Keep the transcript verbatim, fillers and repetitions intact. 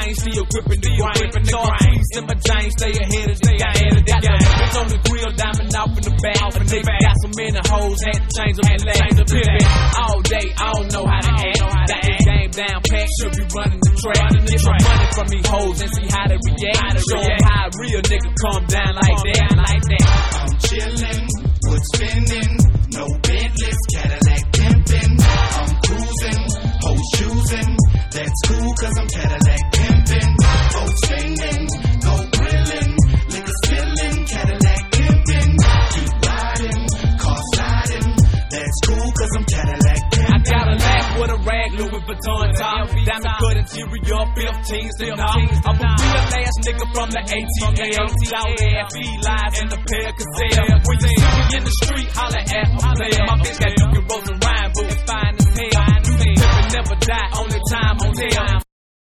chain, still gripping the grain. Sharp tweets in my jeans, stay ahead of the game. Got the bitch on the grill, diamond off in the back. A nigga got so many hoes, had to change them and change the pivot. All day, I don't know how to act. Got this game down pat, should be running the track. Get my money from these hoes and see how they react. Show them how a real nigga come down like that, like that. I'm chillin', wood spinning, no Bentleys, Cadillac pimpin'. I'm cruising, hoes choosing, that's cool cause I'm Cadillac pimpin'. Hoes spinning, go grillin', liquor spillin', Cadillac pimpin'. Keep riding, car sliding, that's cool cause I'm Cadillac pimpin'. I got a laugh with a rag, Louis Vuitton top. Diamond cut interior, fifteens and knob. I'm a real ass nigga from the A T L. Out there, felines in the pair gazelle. When you see me in the street, holla at a player. My bitch got Duke and Rose and Ryan, but it's fine as hell. You can never die, only time on tell.